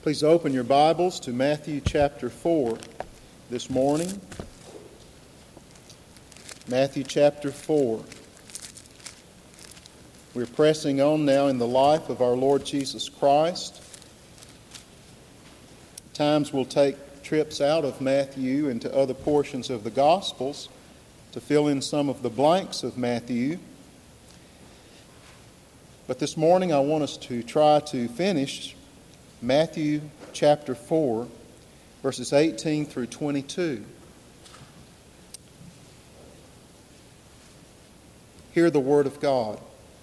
Please open your Bibles to Matthew chapter 4 this morning. Matthew chapter 4. We're pressing on now in the life of our Lord Jesus Christ. At times we'll take trips out of Matthew into other portions of the Gospels to fill in some of the blanks of Matthew. But this morning I want us to try to finish Matthew chapter 4, verses 18 through 22. Hear the word of God.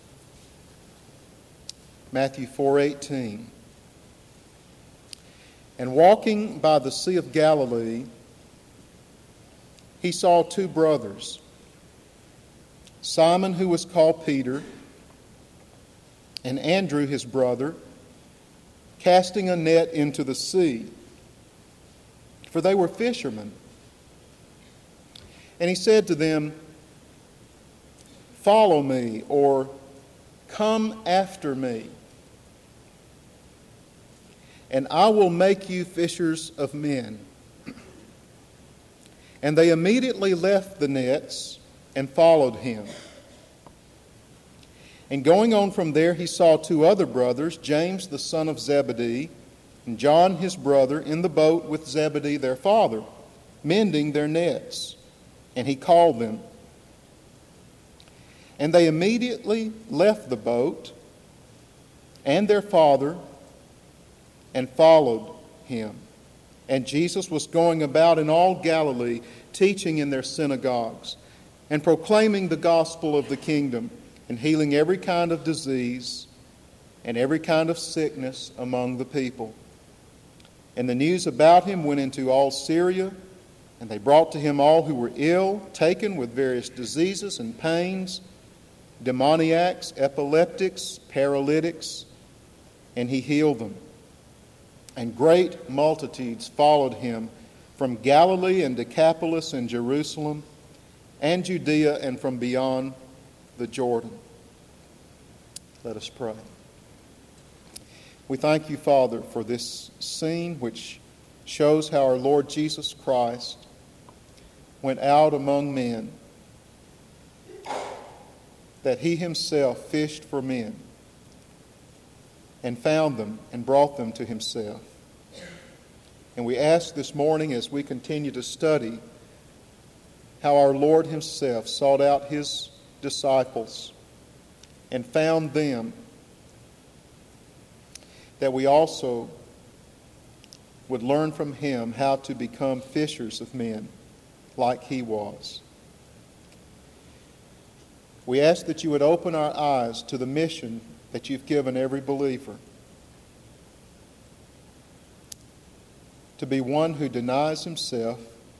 Matthew 4:18. And walking by the Sea of Galilee, he saw two brothers, Simon, who was called Peter, and Andrew his brother, casting a net into the sea, for they were fishermen. And he said to them, "Follow me," or "Come after me, and I will make you fishers of men." And they immediately left the nets and followed him. And going on from there, he saw two other brothers, James the son of Zebedee, and John his brother, in the boat with Zebedee their father, mending their nets. And he called them. And they immediately left the boat and their father and followed him. And Jesus was going about in all Galilee, teaching in their synagogues, and proclaiming the gospel of the kingdom, and healing every kind of disease and every kind of sickness among the people. And the news about him went into all Syria, and they brought to him all who were ill, taken with various diseases and pains, demoniacs, epileptics, paralytics, and he healed them. And great multitudes followed him from Galilee and Decapolis and Jerusalem and Judea and from beyond the Jordan. Let us pray. We thank you, Father, for this scene which shows how our Lord Jesus Christ went out among men, that he himself fished for men and found them and brought them to himself. And we ask this morning, as we continue to study how our Lord himself sought out his disciples and found them, that we also would learn from him how to become fishers of men like he was. We ask that you would open our eyes to the mission that you've given every believer, to be one who denies himself,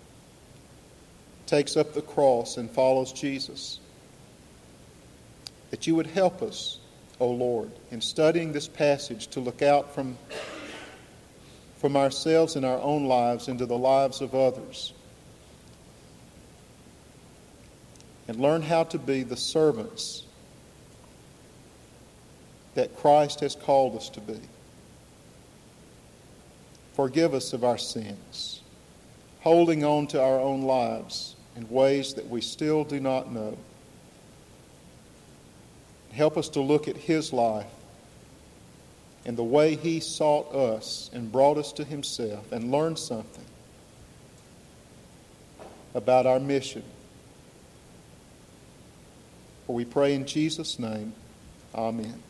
takes up the cross, and follows Jesus. That you would help us, O Lord, in studying this passage to look out from ourselves and our own lives into the lives of others, and learn how to be the servants that Christ has called us to be. Forgive us of our sins, holding on to our own lives in ways that we still do not know. Help us to look at his life and the way he sought us and brought us to himself, and learn something about our mission. For we pray in Jesus' name, amen.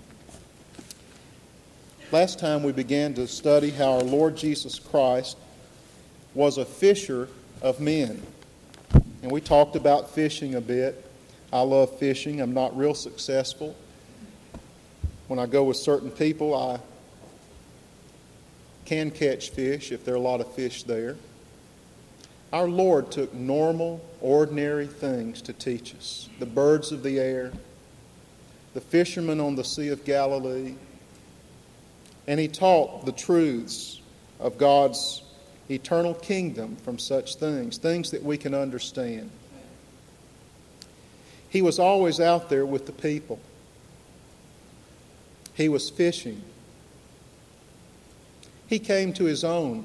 Last time we began to study how our Lord Jesus Christ was a fisher of men. And we talked about fishing a bit. I love fishing. I'm not real successful. When I go with certain people, I can catch fish if there are a lot of fish there. Our Lord took normal, ordinary things to teach us. The birds of the air, the fishermen on the Sea of Galilee, and he taught the truths of God's eternal kingdom from such things that we can understand. He was always out there with the people. He was fishing. He came to his own.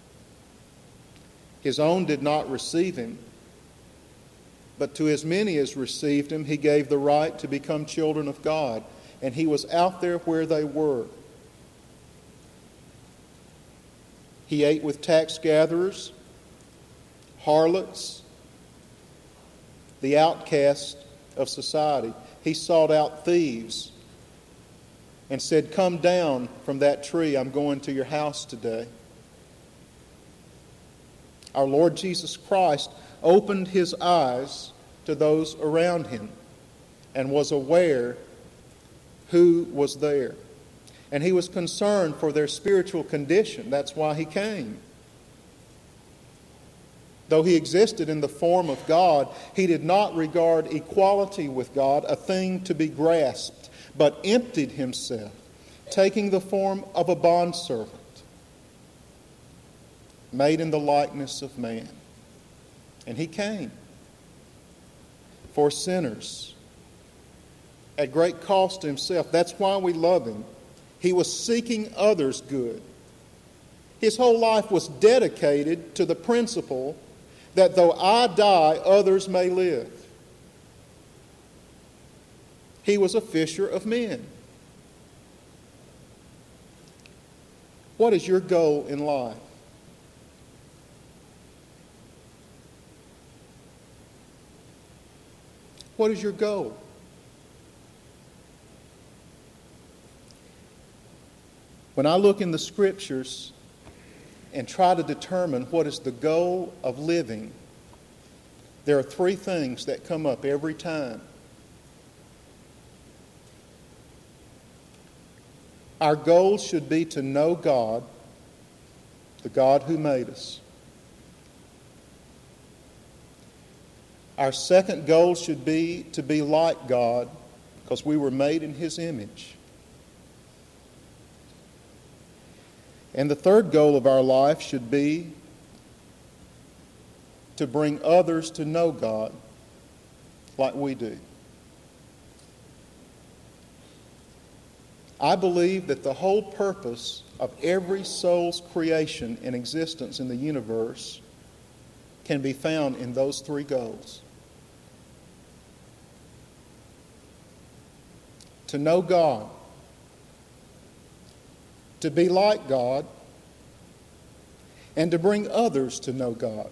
His own did not receive him, but to as many as received him, he gave the right to become children of God. And he was out there where they were. He ate with tax gatherers, harlots, the outcasts of society. He sought out thieves and said, "Come down from that tree. I'm going to your house today." Our Lord Jesus Christ opened his eyes to those around him and was aware who was there. And he was concerned for their spiritual condition. That's why he came. Though he existed in the form of God, he did not regard equality with God a thing to be grasped, but emptied himself, taking the form of a bondservant, made in the likeness of man. And he came for sinners at great cost to himself. That's why we love him. He was seeking others' good. His whole life was dedicated to the principle that though I die, others may live. He was a fisher of men. What is your goal in life? What is your goal? When I look in the Scriptures and try to determine what is the goal of living, there are three things that come up every time. Our goal should be to know God, the God who made us. Our second goal should be to be like God, because we were made in his image. And the third goal of our life should be to bring others to know God like we do. I believe that the whole purpose of every soul's creation and existence in the universe can be found in those three goals. To know God, to be like God, and to bring others to know God.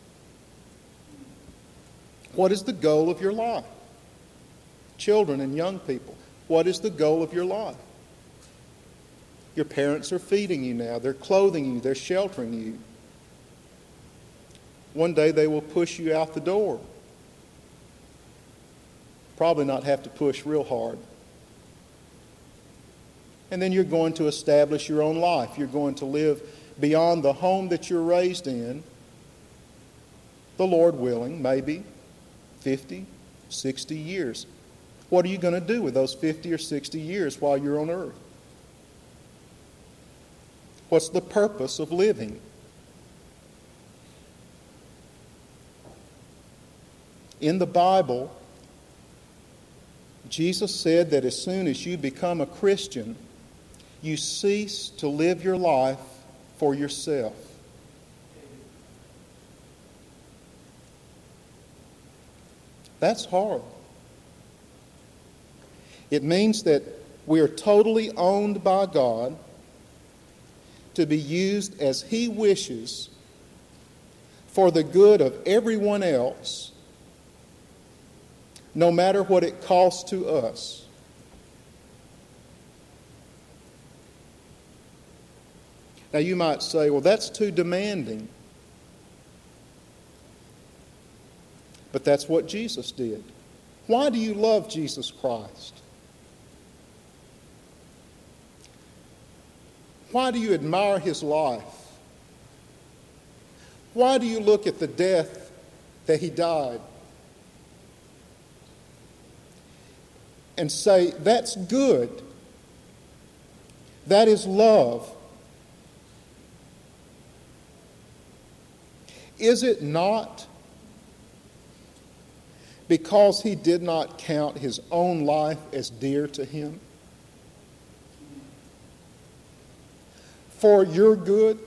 What is the goal of your life? Children and young people, what is the goal of your life? Your parents are feeding you now. They're clothing you. They're sheltering you. One day they will push you out the door. Probably not have to push real hard. And then you're going to establish your own life. You're going to live beyond the home that you're raised in, the Lord willing, maybe 50, 60 years. What are you going to do with those 50 or 60 years while you're on earth? What's the purpose of living? In the Bible, Jesus said that as soon as you become a Christian, you cease to live your life for yourself. That's hard. It means that we are totally owned by God to be used as He wishes for the good of everyone else, no matter what it costs to us. Now you might say, well, that's too demanding. But that's what Jesus did. Why do you love Jesus Christ? Why do you admire his life? Why do you look at the death that he died and say, that's good? That is love. Is it not because he did not count his own life as dear to him? for your good?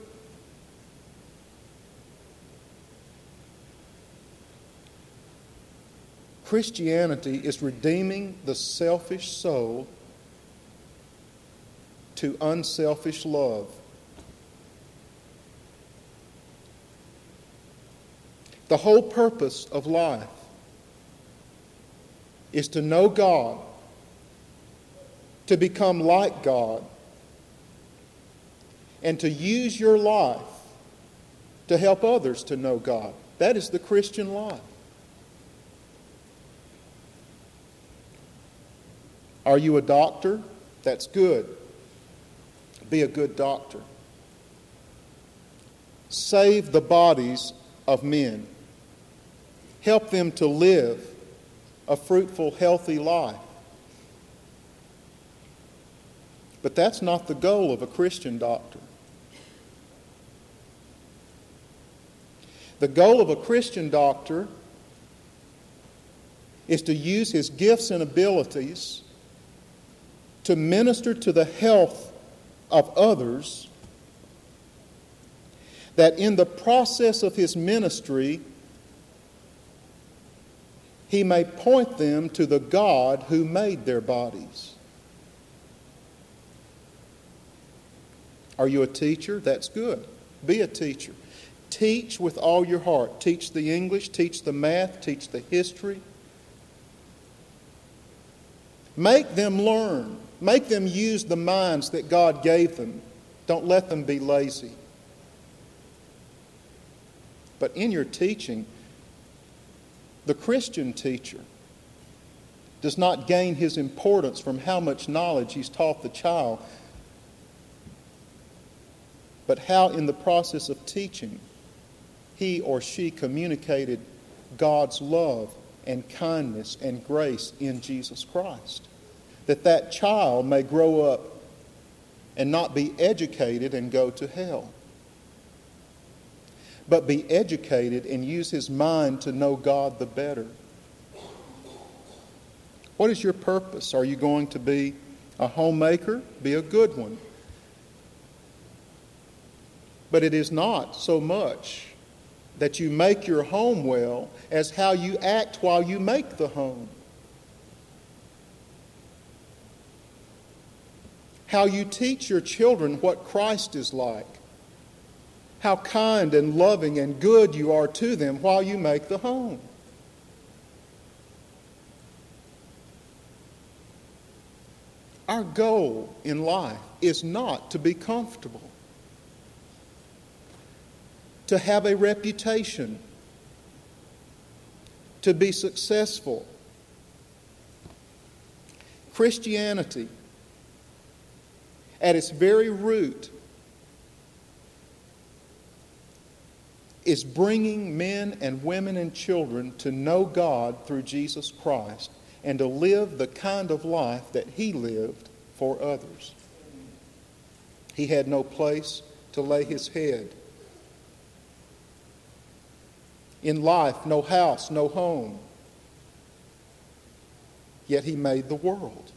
Christianity is redeeming the selfish soul to unselfish love. The whole purpose of life is to know God, to become like God, and to use your life to help others to know God. That is the Christian life. Are you a doctor? That's good. Be a good doctor. Save the bodies of men. Help them to live a fruitful, healthy life. But that's not the goal of a Christian doctor. The goal of a Christian doctor is to use his gifts and abilities to minister to the health of others, that in the process of his ministry, he may point them to the God who made their bodies. Are you a teacher? That's good. Be a teacher. Teach with all your heart. Teach the English, teach the math, teach the history. Make them learn. Make them use the minds that God gave them. Don't let them be lazy. But in your teaching, the Christian teacher does not gain his importance from how much knowledge he's taught the child, but how in the process of teaching he or she communicated God's love and kindness and grace in Jesus Christ. That child may grow up and not be educated and go to hell, but be educated and use his mind to know God the better. What is your purpose? Are you going to be a homemaker? Be a good one. But it is not so much that you make your home well as how you act while you make the home. How you teach your children what Christ is like. How kind and loving and good you are to them while you make the home. Our goal in life is not to be comfortable, to have a reputation, to be successful. Christianity, at its very root, is bringing men and women and children to know God through Jesus Christ and to live the kind of life that He lived for others. He had no place to lay His head. In life, no house, no home. Yet He made the world.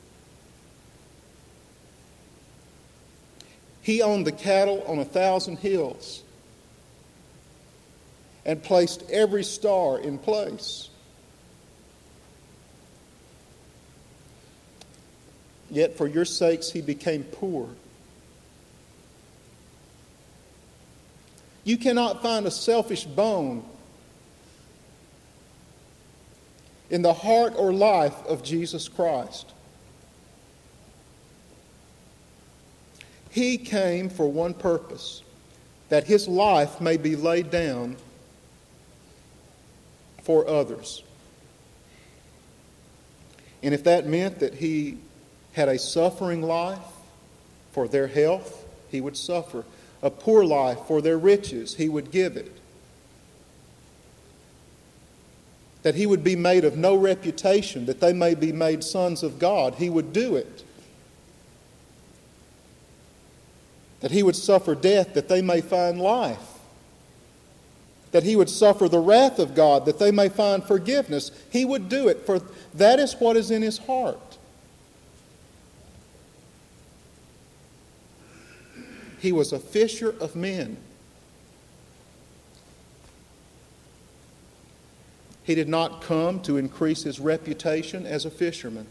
He owned the cattle on 1,000 hills and placed every star in place. Yet for your sakes He became poor. You cannot find a selfish bone in the heart or life of Jesus Christ. He came for one purpose, that His life may be laid down for others. And if that meant that He had a suffering life for their health, He would suffer. A poor life for their riches, He would give it. That He would be made of no reputation, that they may be made sons of God, He would do it. That He would suffer death, that they may find life. That He would suffer the wrath of God, that they may find forgiveness. He would do it, for that is what is in His heart. He was a fisher of men. He did not come to increase his reputation as a fisherman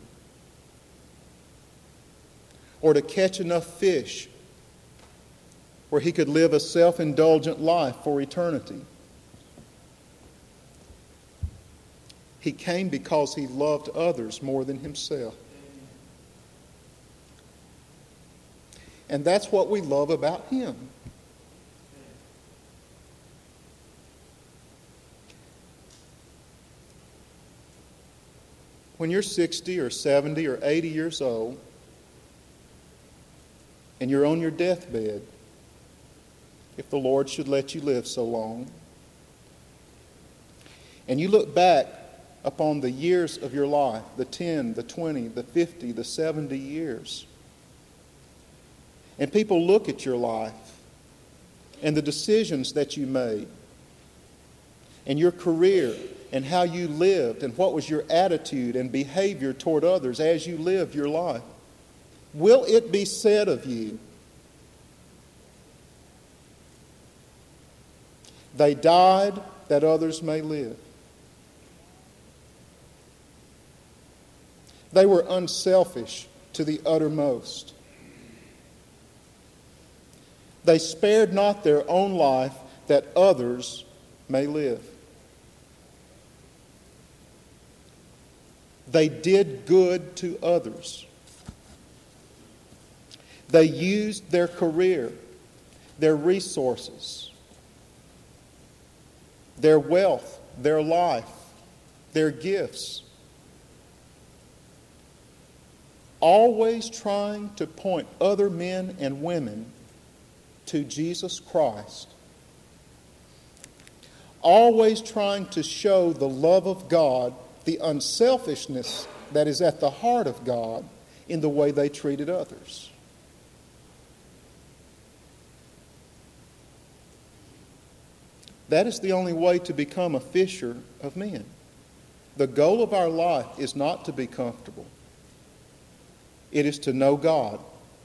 or to catch enough fish where he could live a self-indulgent life for eternity. He came because he loved others more than himself. And that's what we love about him. When you're 60 or 70 or 80 years old and you're on your deathbed, if the Lord should let you live so long, and you look back upon the years of your life, the 10, the 20, the 50, the 70 years, and people look at your life and the decisions that you made and your career and how you lived and what was your attitude and behavior toward others as you lived your life, will it be said of you, they died that others may live? They were unselfish to the uttermost. They spared not their own life that others may live. They did good to others. They used their career, their resources, their wealth, their life, their gifts, always trying to point other men and women to Jesus Christ, always trying to show the love of God, the unselfishness that is at the heart of God in the way they treated others. That is the only way to become a fisher of men. The goal of our life is not to be comfortable. It is to know God.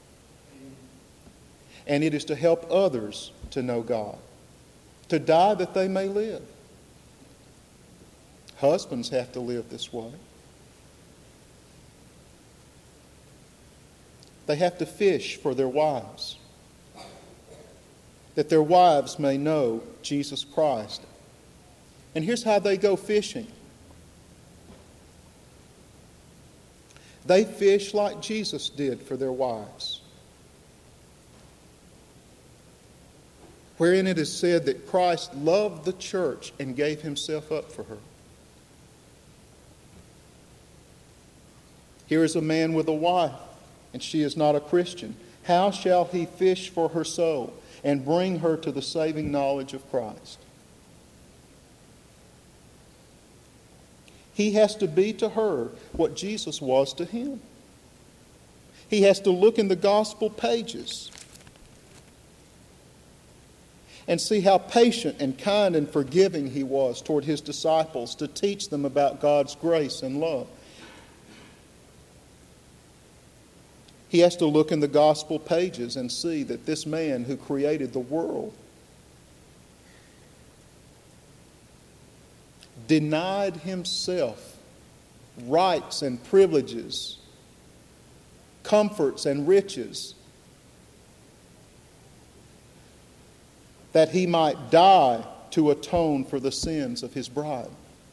And it is to help others to know God, to die that they may live. Husbands have to live this way. They have to fish for their wives, that their wives may know Jesus Christ. And here's how they go fishing. They fish like Jesus did for their wives, wherein it is said that Christ loved the church and gave himself up for her. Here is a man with a wife, and she is not a Christian. How shall he fish for her soul and bring her to the saving knowledge of Christ? He has to be to her what Jesus was to him. He has to look in the gospel pages and see how patient and kind and forgiving he was toward his disciples to teach them about God's grace and love. He has to look in the gospel pages and see that this man who created the world denied himself rights and privileges, comforts and riches, that he might die to atone for the sins of his bride.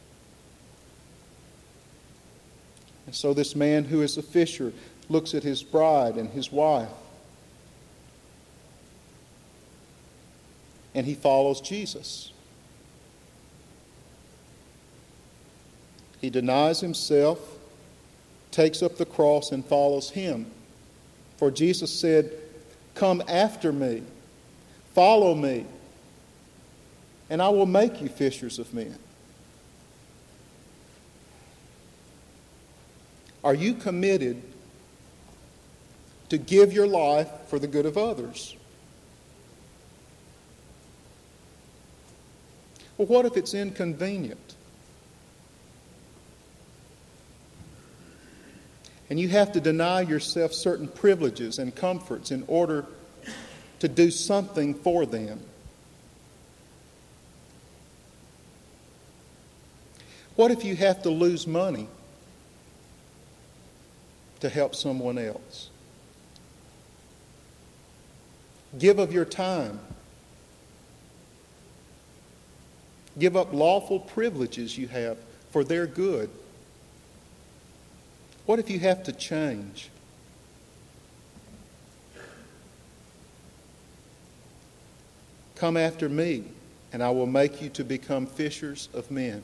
And so this man who is a fisher looks at his bride and his wife, and he follows Jesus. He denies himself, takes up the cross, and follows him. For Jesus said, "Come after me, follow me, and I will make you fishers of men." Are you committed to give your life for the good of others? Well, what if it's inconvenient? And you have to deny yourself certain privileges and comforts in order to do something for them. What if you have to lose money to help someone else? Give of your time. Give up lawful privileges you have for their good. What if you have to change? Come after me, and I will make you to become fishers of men.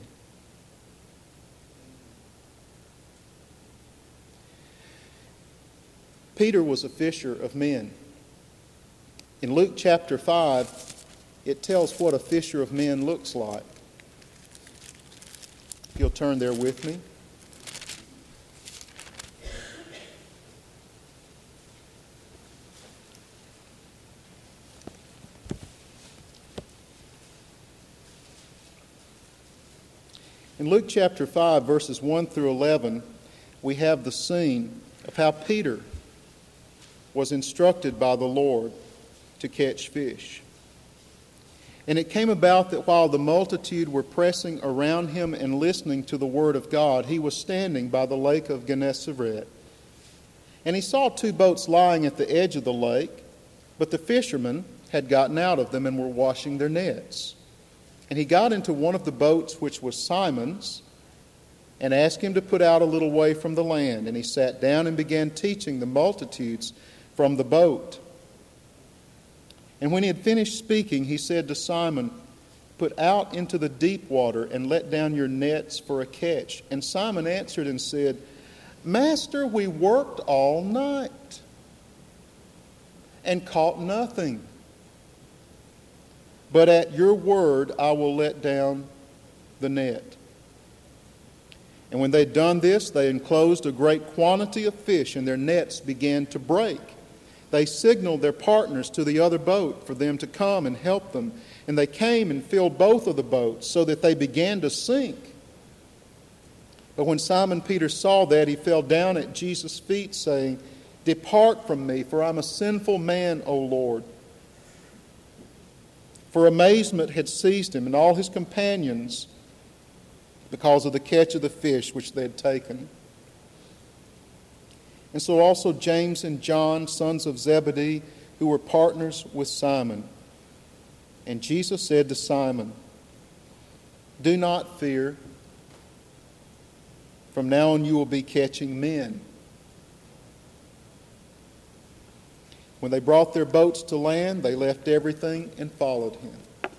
Peter was a fisher of men. In Luke chapter 5, it tells what a fisher of men looks like. If you'll turn there with me. In Luke chapter 5, verses 1 through 11, we have the scene of how Peter was instructed by the Lord to catch fish. And it came about that while the multitude were pressing around him and listening to the word of God, he was standing by the lake of Gennesaret. And he saw 2 boats lying at the edge of the lake, but the fishermen had gotten out of them and were washing their nets. And he got into one of the boats, which was Simon's, and asked him to put out a little way from the land. And he sat down and began teaching the multitudes from the boat. And when he had finished speaking, he said to Simon, "Put out into the deep water and let down your nets for a catch." And Simon answered and said, "Master, we worked all night and caught nothing. But at your word I will let down the net." And when they had done this, they enclosed a great quantity of fish, and their nets began to break. They signaled their partners to the other boat for them to come and help them. And they came and filled both of the boats, so that they began to sink. But when Simon Peter saw that, he fell down at Jesus' feet, saying, "Depart from me, for I'm a sinful man, O Lord." For amazement had seized him and all his companions because of the catch of the fish which they had taken. And so also James and John, sons of Zebedee, who were partners with Simon. And Jesus said to Simon, "Do not fear. From now on you will be catching men." When they brought their boats to land, they left everything and followed him.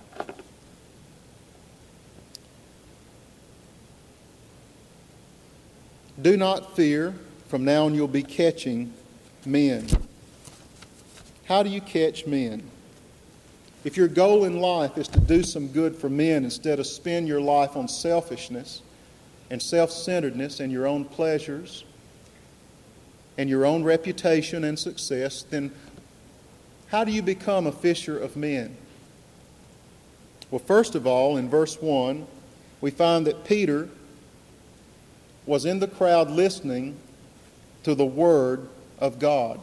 Do not fear. From now on you'll be catching men. How do you catch men? If your goal in life is to do some good for men instead of spend your life on selfishness and self-centeredness and your own pleasures and your own reputation and success, then how do you become a fisher of men? Well, first of all, in verse 1, we find that Peter was in the crowd listening to the Word of God.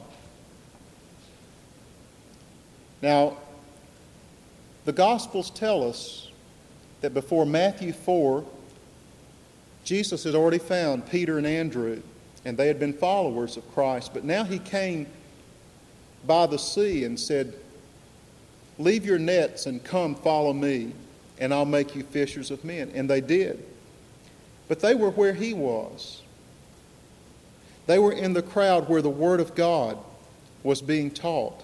Now, the Gospels tell us that before Matthew 4, Jesus had already found Peter and Andrew, and they had been followers of Christ. But now he came by the sea and said, "Leave your nets and come follow me, and I'll make you fishers of men." And they did. But they were where he was. They were in the crowd where the Word of God was being taught.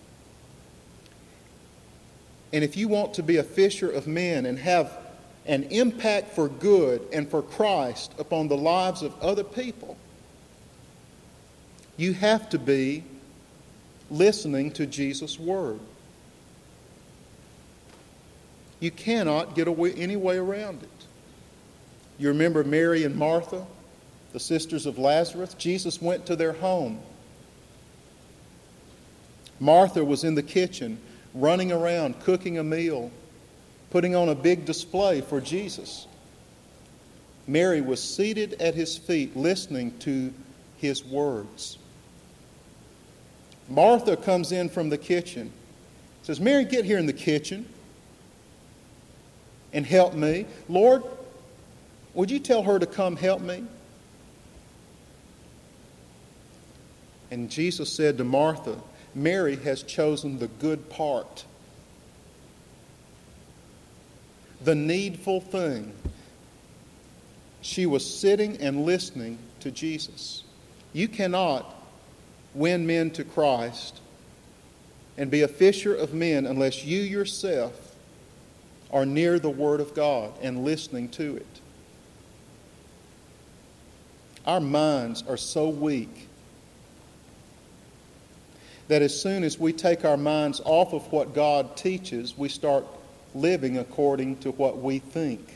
And if you want to be a fisher of men and have an impact for good and for Christ upon the lives of other people, you have to be listening to Jesus' Word. You cannot get any way around it. You remember Mary and Martha, the sisters of Lazarus? Jesus went to their home. Martha was in the kitchen, running around, cooking a meal, putting on a big display for Jesus. Mary was seated at his feet, listening to his words. Martha comes in from the kitchen, Says, Mary, get here in the kitchen and help me. Lord, would you tell her to come help me? And Jesus said to Martha, Mary has chosen the good part, the needful thing. She was sitting and listening to Jesus. You cannot win men to Christ and be a fisher of men unless you yourself are near the Word of God and listening to it. Our minds are so weak that as soon as we take our minds off of what God teaches, we start living according to what we think.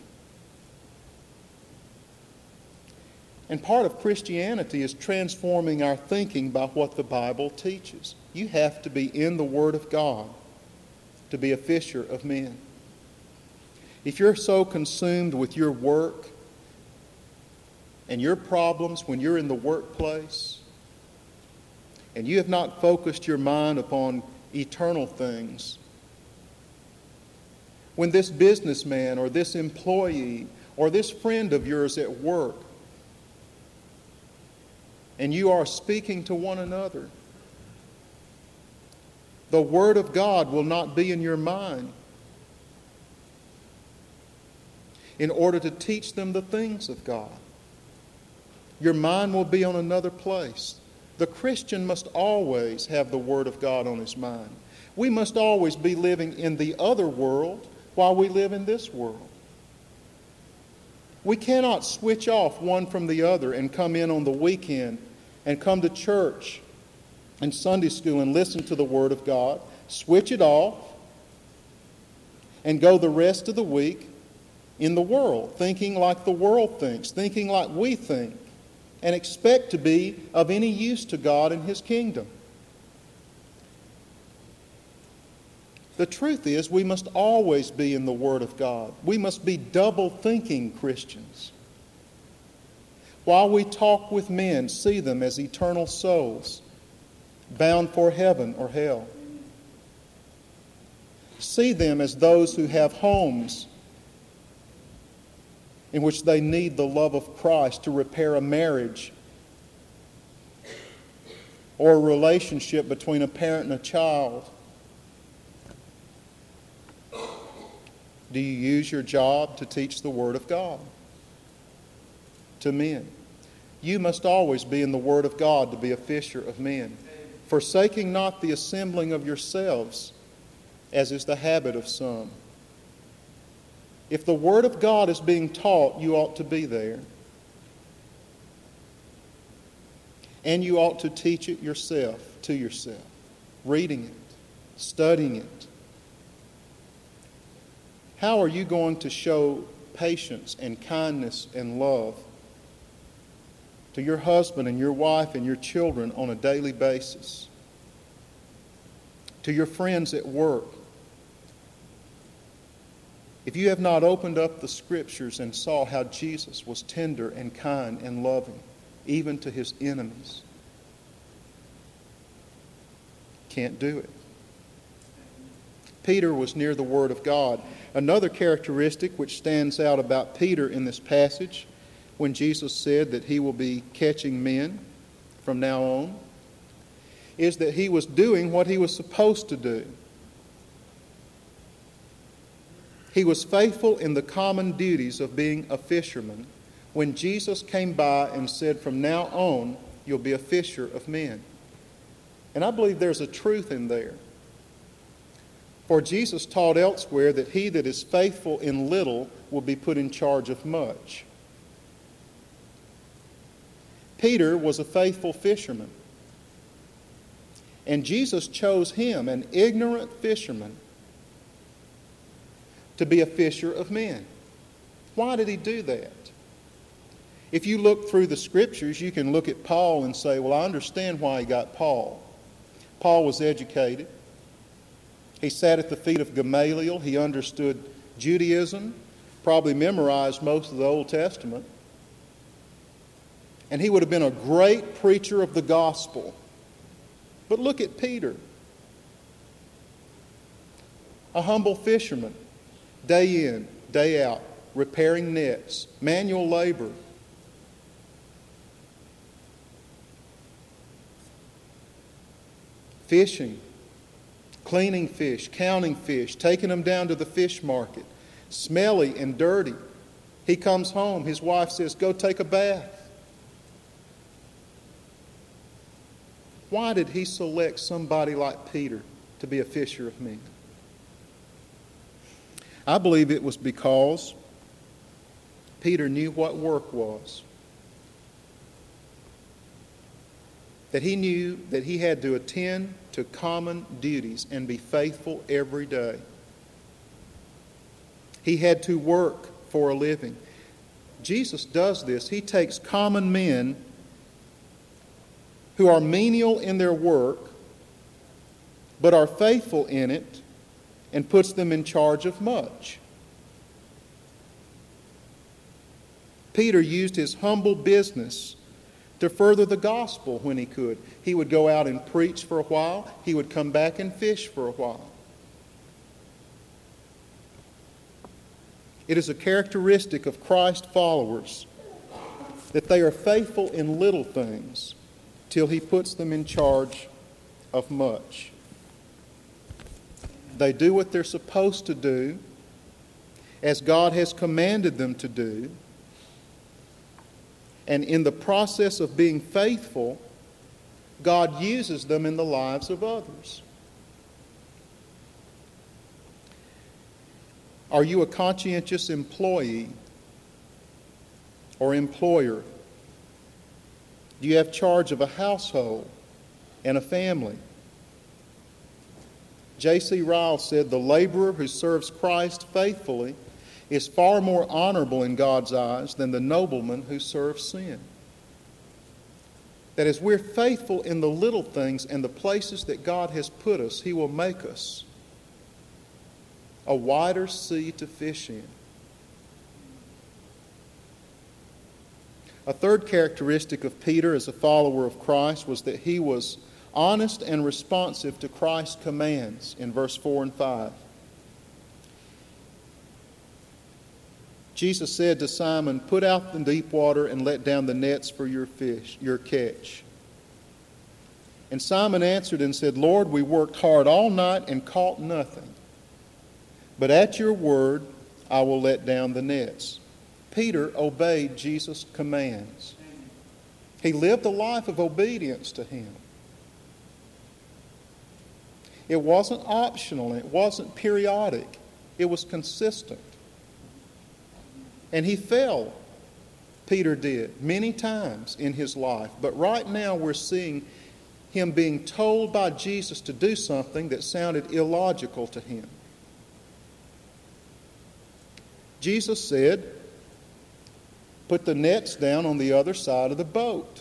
And part of Christianity is transforming our thinking by what the Bible teaches. You have to be in the Word of God to be a fisher of men. If you're so consumed with your work and your problems when you're in the workplace, and you have not focused your mind upon eternal things, when this businessman or this employee or this friend of yours at work, and you are speaking to one another, the Word of God will not be in your mind in order to teach them the things of God. Your mind will be on another place. The Christian must always have the Word of God on his mind. We must always be living in the other world while we live in this world. We cannot switch off one from the other and come in on the weekend and come to church and Sunday school and listen to the Word of God, switch it off, and go the rest of the week in the world, thinking like the world thinks, thinking like we think, and expect to be of any use to God and His kingdom. The truth is, we must always be in the Word of God. We must be double-thinking Christians. While we talk with men, see them as eternal souls, bound for heaven or hell. See them as those who have homes in which they need the love of Christ to repair a marriage or a relationship between a parent and a child. Do you use your job to teach the Word of God to men? You must always be in the Word of God to be a fisher of men, forsaking not the assembling of yourselves, as is the habit of some. If the Word of God is being taught, you ought to be there. And you ought to teach it yourself, to yourself, reading it, studying it. How are you going to show patience and kindness and love to your husband and your wife and your children on a daily basis? To your friends at work? If you have not opened up the Scriptures and saw how Jesus was tender and kind and loving, even to His enemies, can't do it. Peter was near the Word of God. Another characteristic which stands out about Peter in this passage, when Jesus said that he will be catching men from now on, is that he was doing what he was supposed to do. He was faithful in the common duties of being a fisherman when Jesus came by and said, from now on, you'll be a fisher of men. And I believe there's a truth in there. For Jesus taught elsewhere that he that is faithful in little will be put in charge of much. Peter was a faithful fisherman. And Jesus chose him, an ignorant fisherman, to be a fisher of men. Why did he do that? If you look through the Scriptures, you can look at Paul and say, well, I understand why he got Paul. Paul was educated. He sat at the feet of Gamaliel. He understood Judaism, probably memorized most of the Old Testament. And he would have been a great preacher of the gospel. But look at Peter. a humble fisherman, day in, day out, repairing nets, manual labor. Fishing, cleaning fish, counting fish, taking them down to the fish market, smelly and dirty. He comes home, his wife says, "Go take a bath." Why did he select somebody like Peter to be a fisher of men? I believe it was because Peter knew what work was. That he knew that he had to attend to common duties and be faithful every day. He had to work for a living. Jesus does this. He takes common men who are menial in their work, but are faithful in it, and puts them in charge of much. Peter used his humble business to further the gospel when he could. He would go out and preach for a while. He would come back and fish for a while. It is a characteristic of Christ followers that they are faithful in little things till He puts them in charge of much. They do what they're supposed to do as God has commanded them to do. And in the process of being faithful, God uses them in the lives of others. Are you a conscientious employee or employer? Do you have charge of a household and a family? J.C. Ryle said, "The laborer who serves Christ faithfully is far more honorable in God's eyes than the nobleman who serves sin." That as we're faithful in the little things and the places that God has put us, He will make us a wider sea to fish in. A third characteristic of Peter as a follower of Christ was that he was honest and responsive to Christ's commands in verse 4 and 5. Jesus said to Simon, "Put out the deep water and let down the nets for your catch." And Simon answered and said, "Lord, we worked hard all night and caught nothing. But at your word, I will let down the nets." Peter obeyed Jesus' commands. He lived a life of obedience to Him. It wasn't optional. It wasn't periodic. It was consistent. And he fell, Peter did, many times in his life. But right now we're seeing him being told by Jesus to do something that sounded illogical to him. Jesus said, "Put the nets down on the other side of the boat."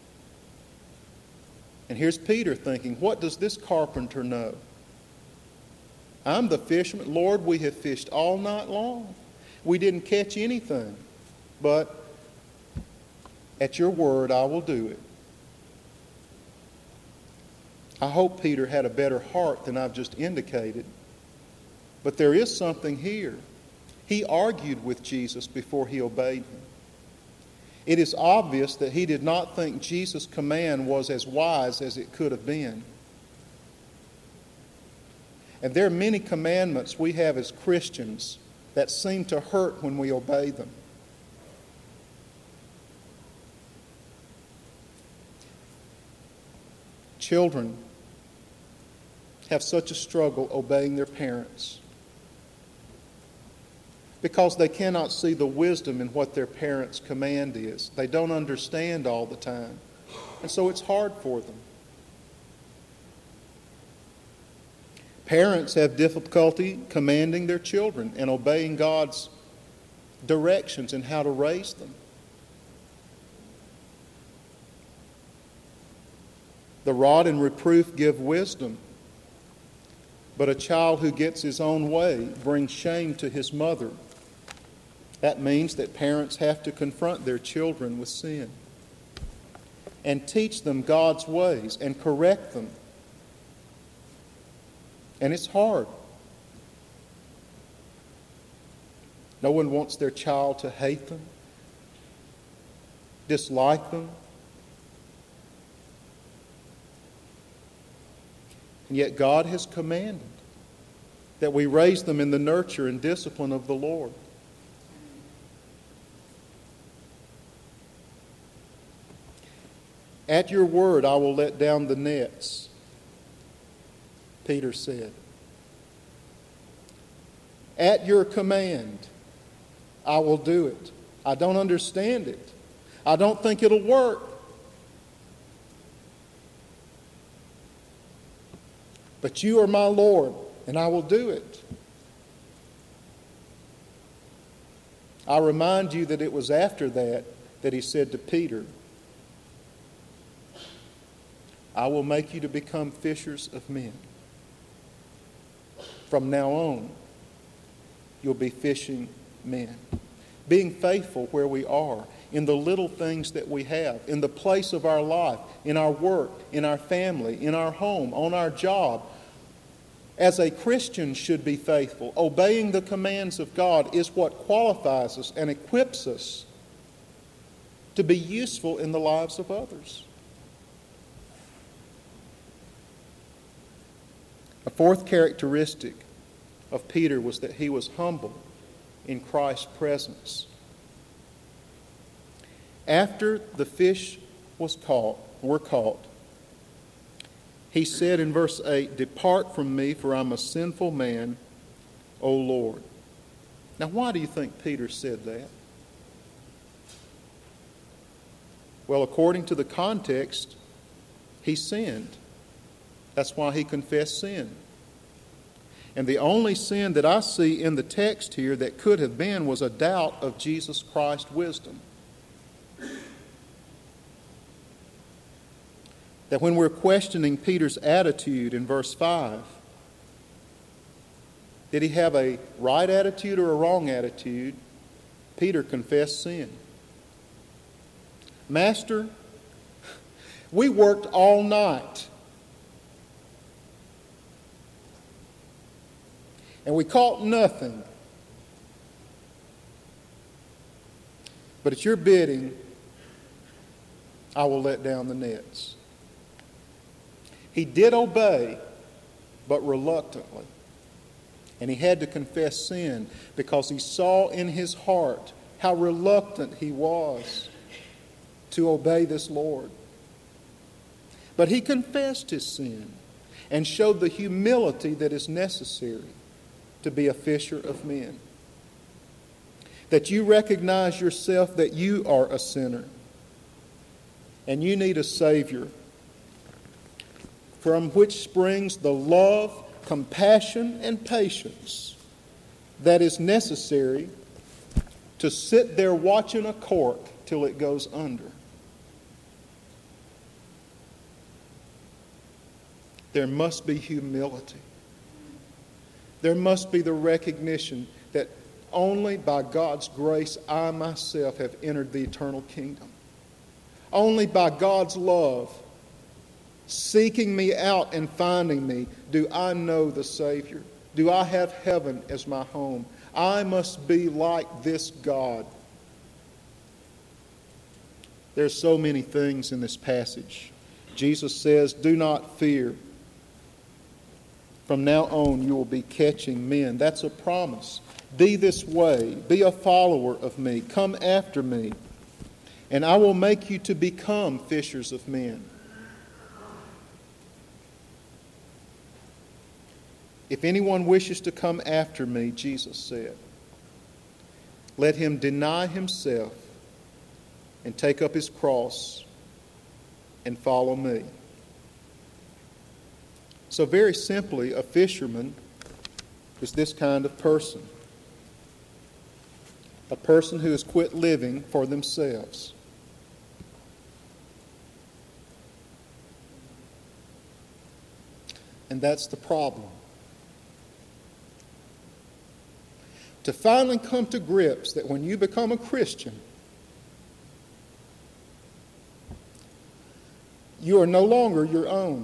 And here's Peter thinking, what does this carpenter know? I'm the fisherman. Lord, we have fished all night long. We didn't catch anything, but at your word I will do it. I hope Peter had a better heart than I've just indicated, but there is something here. He argued with Jesus before he obeyed him. It is obvious that he did not think Jesus' command was as wise as it could have been. And there are many commandments we have as Christians that seem to hurt when we obey them. Children have such a struggle obeying their parents because they cannot see the wisdom in what their parents' command is. They don't understand all the time, and so it's hard for them. Parents have difficulty commanding their children and obeying God's directions in how to raise them. The rod and reproof give wisdom, but a child who gets his own way brings shame to his mother. That means that parents have to confront their children with sin and teach them God's ways and correct them. And it's hard. No one wants their child to hate them, dislike them. And yet God has commanded that we raise them in the nurture and discipline of the Lord. At your word I will let down the nets, Peter said. At your command, I will do it. I don't understand it. I don't think it'll work. But you are my Lord, and I will do it. I remind you that it was after that he said to Peter, I will make you to become fishers of men. From now on, you'll be fishing men. Being faithful where we are, in the little things that we have, in the place of our life, in our work, in our family, in our home, on our job. As a Christian should be faithful. Obeying the commands of God is what qualifies us and equips us to be useful in the lives of others. A fourth characteristic of Peter was that he was humble in Christ's presence. After the fish were caught, he said in verse 8, Depart from me, for I'm a sinful man, O Lord. Now, why do you think Peter said that? Well, according to the context, he sinned. That's why he confessed sin. And the only sin that I see in the text here that could have been was a doubt of Jesus Christ's wisdom. That when we're questioning Peter's attitude in verse 5, did he have a right attitude or a wrong attitude? Peter confessed sin. Master, we worked all night. And we caught nothing. But at your bidding, I will let down the nets. He did obey, but reluctantly. And he had to confess sin because he saw in his heart how reluctant he was to obey this Lord. But he confessed his sin and showed the humility that is necessary to be a fisher of men. That you recognize yourself that you are a sinner and you need a Savior from which springs the love, compassion, and patience that is necessary to sit there watching a cork till it goes under. There must be humility. There must be the recognition that only by God's grace I myself have entered the eternal kingdom. Only by God's love, seeking me out and finding me, do I know the Savior. Do I have heaven as my home? I must be like this God. There's so many things in this passage. Jesus says, do not fear. From now on, you will be catching men. That's a promise. Be this way. Be a follower of me. Come after me. And I will make you to become fishers of men. If anyone wishes to come after me, Jesus said, let him deny himself and take up his cross and follow me. So very simply, a fisherman is this kind of person. A person who has quit living for themselves. And that's the problem. To finally come to grips that when you become a Christian, you are no longer your own.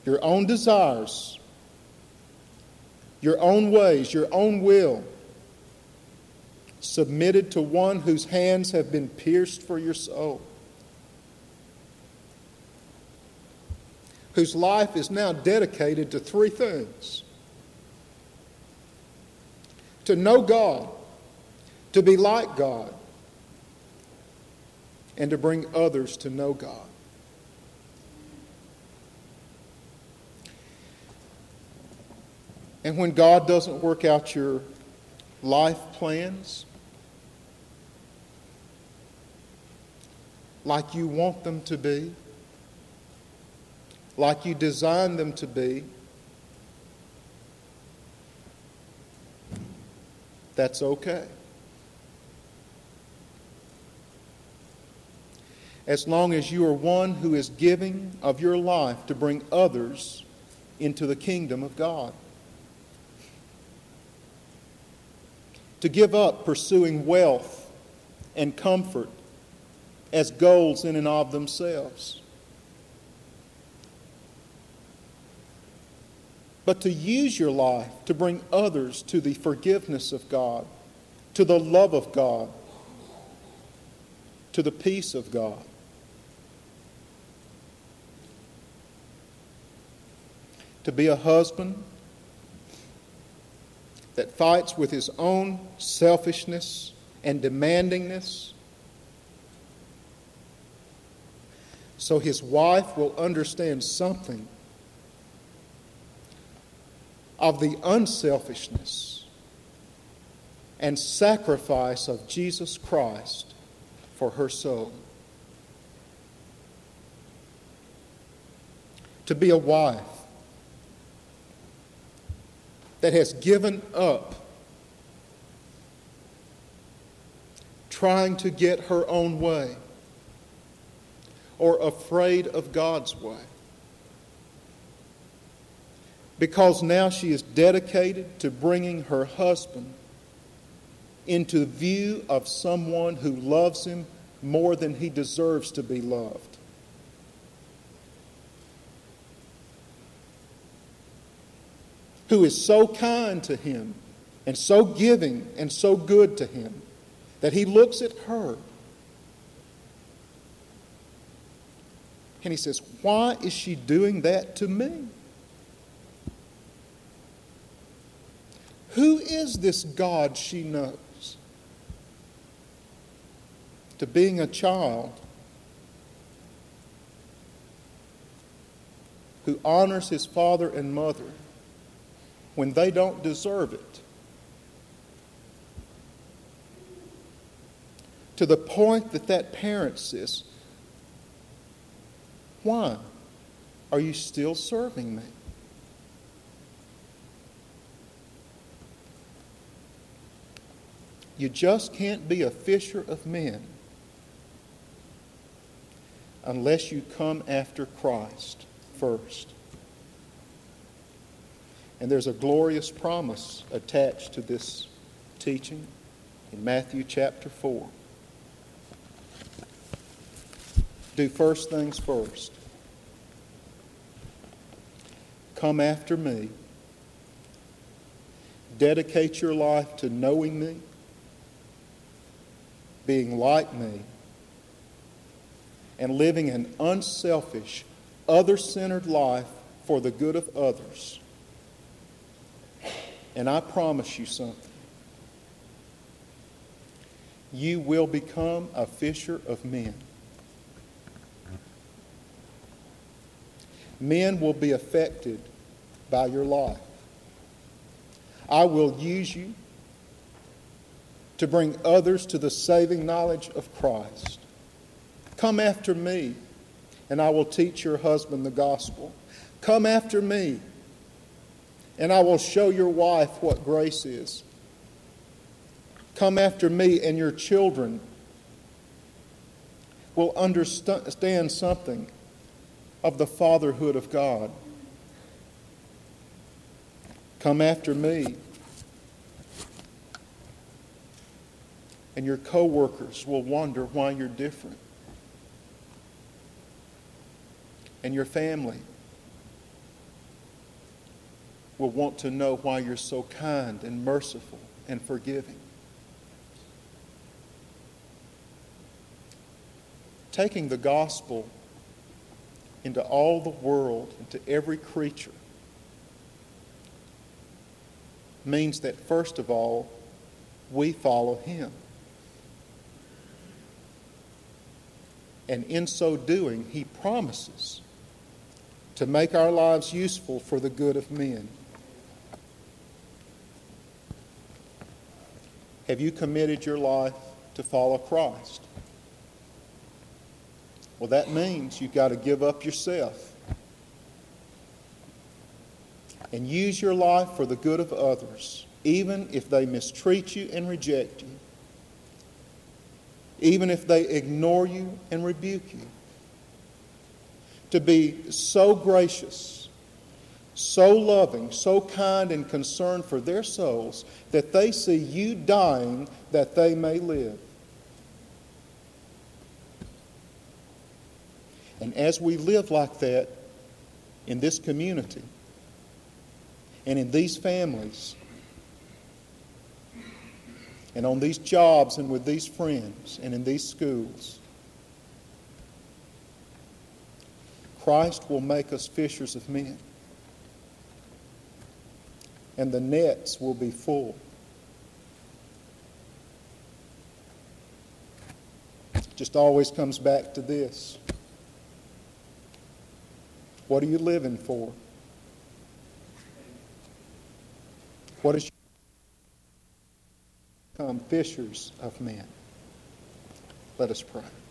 your own desires, your own ways, your own will, submitted to one whose hands have been pierced for your soul, whose life is now dedicated to three things: to know God, to be like God, and to bring others to know God. And when God doesn't work out your life plans like you want them to be, like you designed them to be, that's okay. As long as you are one who is giving of your life to bring others into the kingdom of God. To give up pursuing wealth and comfort as goals in and of themselves, but to use your life to bring others to the forgiveness of God, to the love of God, to the peace of God. To be a husband that fights with his own selfishness and demandingness, so his wife will understand something of the unselfishness and sacrifice of Jesus Christ for her soul. To be a wife that has given up trying to get her own way or afraid of God's way, because now she is dedicated to bringing her husband into view of someone who loves him more than he deserves to be loved. Who is so kind to him and so giving and so good to him that he looks at her and he says, "Why is she doing that to me? Who is this God she knows?" To being a child who honors his father and mother when they don't deserve it, to the point that that parent says, "Why are you still serving me?" You just can't be a fisher of men unless you come after Christ first. And there's a glorious promise attached to this teaching in Matthew chapter 4. Do first things first. Come after me. Dedicate your life to knowing me, being like me, and living an unselfish, other-centered life for the good of others. And I promise you something. You will become a fisher of men. Men will be affected by your life. I will use you to bring others to the saving knowledge of Christ. Come after me, and I will teach your husband the gospel. Come after me, and I will show your wife what grace is. Come after me, and your children will understand something of the fatherhood of God. Come after me, and your co-workers will wonder why you're different. And your family will want to know why you're so kind and merciful and forgiving. Taking the gospel into all the world, into every creature, means that, first of all, we follow Him. And in so doing, He promises to make our lives useful for the good of men. Have you committed your life to follow Christ? Well, that means you've got to give up yourself and use your life for the good of others, even if they mistreat you and reject you, even if they ignore you and rebuke you. To be so gracious, so loving, so kind and concerned for their souls that they see you dying that they may live. And as we live like that in this community and in these families and on these jobs and with these friends and in these schools, Christ will make us fishers of men. And the nets will be full. It just always comes back to this. What are you living for? What is your become fishers of men? Let us pray.